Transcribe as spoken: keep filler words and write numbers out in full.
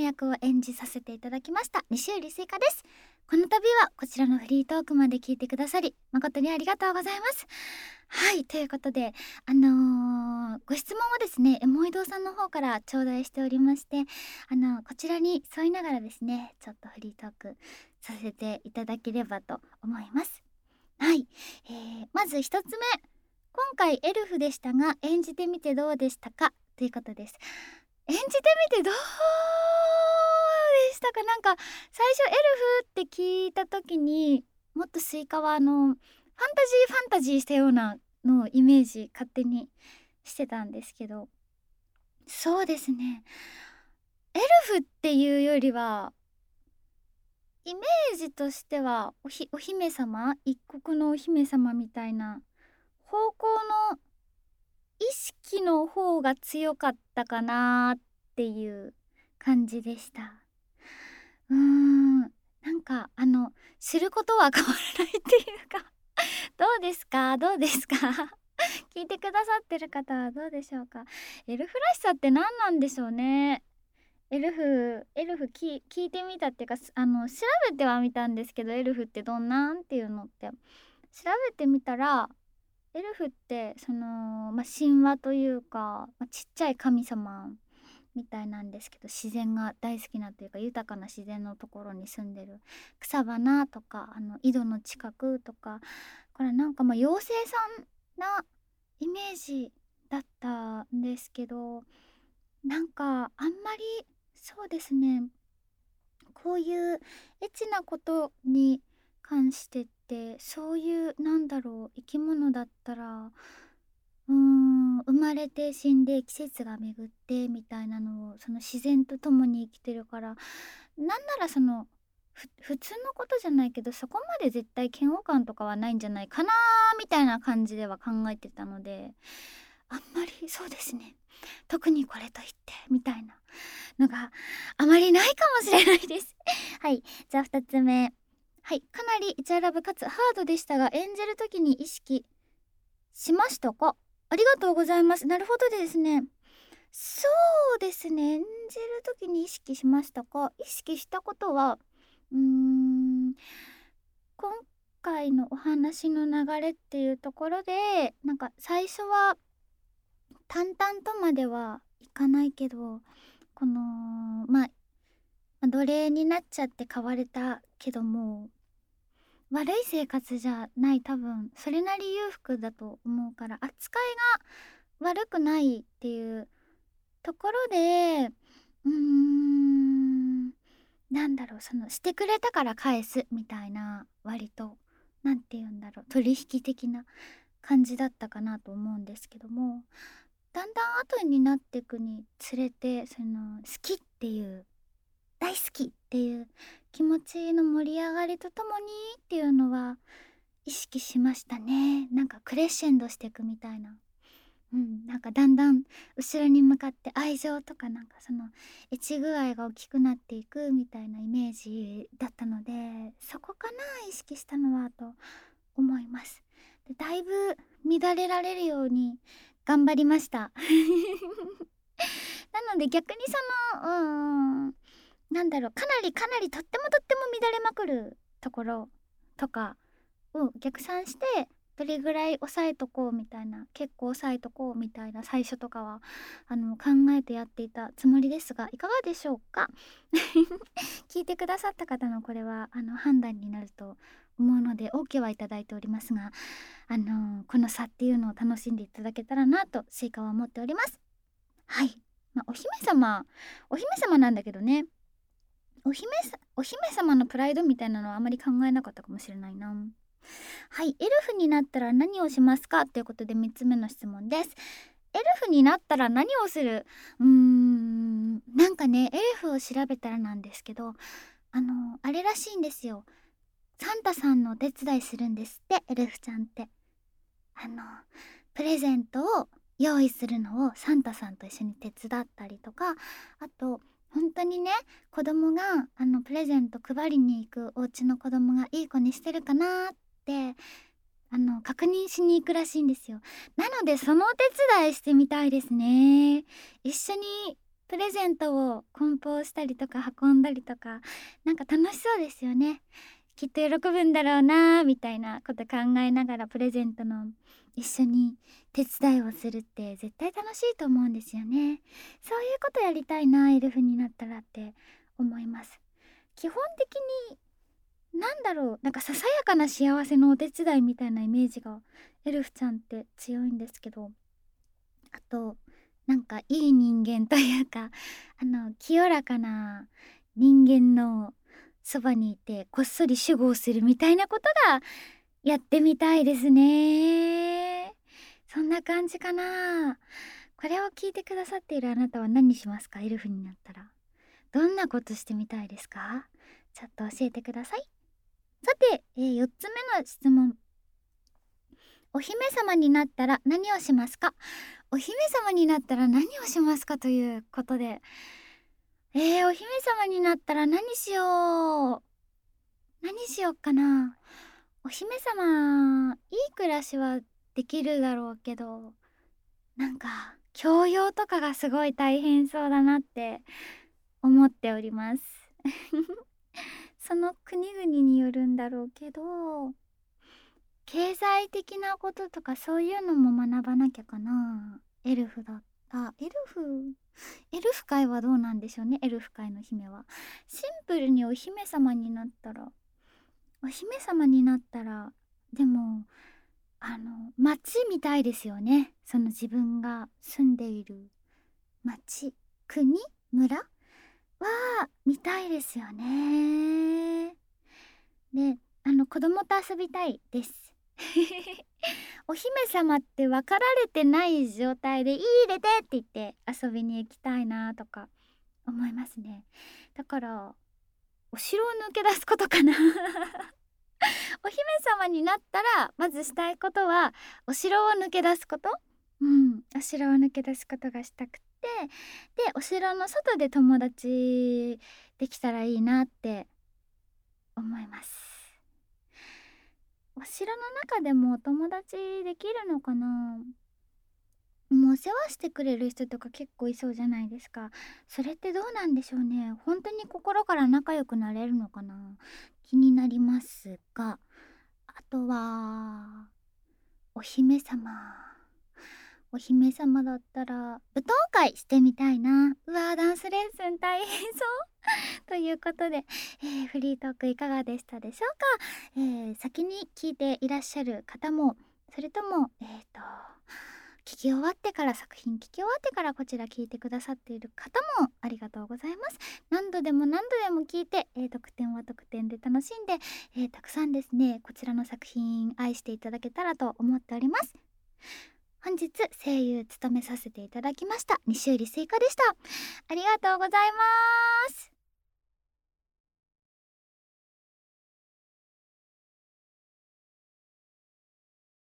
役を演じさせていただきました西瓜スイカです。この度はこちらのフリートークまで聞いてくださり誠にありがとうございます。はい、ということであのー、ご質問をですねエモイドさんの方から頂戴しておりまして、あのこちらに沿いながらですねちょっとフリートークさせていただければと思います。はい、えー、まず一つ目、今回エルフでしたが演じてみてどうでしたかということです。演じてみてどうでしたか。なんか最初エルフって聞いた時にもっとスイカはあのファンタジーファンタジーしたようなのをイメージ勝手にしてたんですけど、そうですね、エルフっていうよりはイメージとしてはおひお姫様、一国のお姫様みたいな方向の意識の方が強かったかなっていう感じでした。うーん、なんかあの知ることは変わらないっていうかどうですかどうですか聞いてくださってる方はどうでしょうか。エルフらしさって何なんでしょうね。エルフエルフき聞いてみたっていうか、あの調べてはみたんですけど、エルフってどんなんっていうのって調べてみたら、エルフってその、まあ、神話というか、まあ、ちっちゃい神様みたいなんですけど、自然が大好きなというか豊かな自然のところに住んでる草花とか、あの井戸の近くとか、これなんかまあ妖精さんなイメージだったんですけど、なんかあんまりそうですね、こういうエッチなことに関してってそういうなんだろう生き物だったら、うーん生まれて死んで季節が巡ってみたいなのをその自然と共に生きてるから、なんならそのふ普通のことじゃないけどそこまで絶対嫌悪感とかはないんじゃないかなみたいな感じでは考えてたので、あんまりそうですね、特にこれといってみたいなのがあまりないかもしれないですはい、じゃあふたつめ、はい、かなりイチャラブかつハードでしたが演じる時に意識しましたか。ありがとうございます。なるほどですね。そうですね、演じる時に意識しましたか。意識したことはうーん今回のお話の流れっていうところで、なんか最初は淡々とまではいかないけど、このまあ奴隷になっちゃって買われたけども悪い生活じゃない、多分それなり裕福だと思うから扱いが悪くないっていうところで、うーんなんだろう、そのしてくれたから返すみたいな、割となんて言うんだろう、取引的な感じだったかなと思うんですけども、だんだん後になっていくにつれて、その好きっていう大好きっていう気持ちの盛り上がりとともにっていうのは意識しましたね。なんかクレッシェンドしていくみたいな、うん、なんかだんだん後ろに向かって愛情とかなんかそのエッチ具合が大きくなっていくみたいなイメージだったので、そこかな意識したのはと思います。でだいぶ乱れられるように頑張りましたなので逆にそのうーんなんだろう、かなりかなりとってもとっても乱れまくるところとかを逆算して、どれぐらい抑えとこうみたいな、結構抑えとこうみたいな最初とかはあの考えてやっていたつもりですが、いかがでしょうか聞いてくださった方のこれはあの判断になると思うので OK はいただいておりますが、あのこの差っていうのを楽しんでいただけたらなとスイカは思っております。はい、まあ、お姫様お姫様なんだけどね、お姫さお姫様のプライドみたいなのはあまり考えなかったかもしれないな。はい、エルフになったら何をしますかということでみっつめの質問です。エルフになったら何をする。うーんなんかね、エルフを調べたらなんですけど、あのあれらしいんですよ。サンタさんのお手伝いするんですって、エルフちゃんって。あのプレゼントを用意するのをサンタさんと一緒に手伝ったりとか、あと本当にね、子供があのプレゼント配りに行くお家の子供がいい子にしてるかなってあの確認しに行くらしいんですよ。なのでそのお手伝いしてみたいですね。一緒にプレゼントを梱包したりとか運んだりとか、なんか楽しそうですよね。きっと喜ぶんだろうなみたいなこと考えながらプレゼントの一緒に手伝いをするって絶対楽しいと思うんですよね。そういうことやりたいな、エルフになったらって思います。基本的になんだろう、なんかささやかな幸せのお手伝いみたいなイメージがエルフちゃんって強いんですけど、あとなんかいい人間というか、あの清らかな人間のそばにいてこっそり守護をするみたいなことがやってみたいですね。そんな感じかな。これを聞いてくださっているあなたは何しますか？エルフになったらどんなことしてみたいですか？ちょっと教えてください。さて、えー、よっつめの質問。お姫様になったら何をしますか？お姫様になったら何をしますかということで、えー、お姫様になったら何しよう何しよっかな。お姫様いい暮らしはできるだろうけど、なんか教養とかがすごい大変そうだなって思っておりますその国々によるんだろうけど、経済的なこととかそういうのも学ばなきゃかな。エルフだったエルフエルフ界はどうなんでしょうね。エルフ界の姫はシンプルにお姫様になったらお姫様になったらでもあの町みたいですよね。その自分が住んでいる町、国、村は見たいですよね。で、あの子供と遊びたいですお姫様って分かられてない状態で「いい入れて!」って言って遊びに行きたいなとか思いますね。だからお城を抜け出すことかなお姫様になったらまずしたいことはお城を抜け出すこと。うん、お城を抜け出すことがしたくて、でお城の外で友達できたらいいなって思います。お城の中でもお友達できるのかな。もう世話してくれる人とか結構いそうじゃないですか。それってどうなんでしょうね。本当に心から仲良くなれるのかな。気になりますが、あとはお姫様お姫様だったら舞踏会してみたいな。うわー、ダンスレッスン大変そうということで、えー、フリートークいかがでしたでしょうか。えー、先に聞いていらっしゃる方も、それともえーと聞き終わってから作品聞き終わってからこちら聞いてくださっている方もありがとうございます。何度でも何度でも聞いて、えー、得点は得点で楽しんで、えー、たくさんですねこちらの作品愛していただけたらと思っております。本日声優務めさせていただきました西瓜スイカでした。ありがとうございます。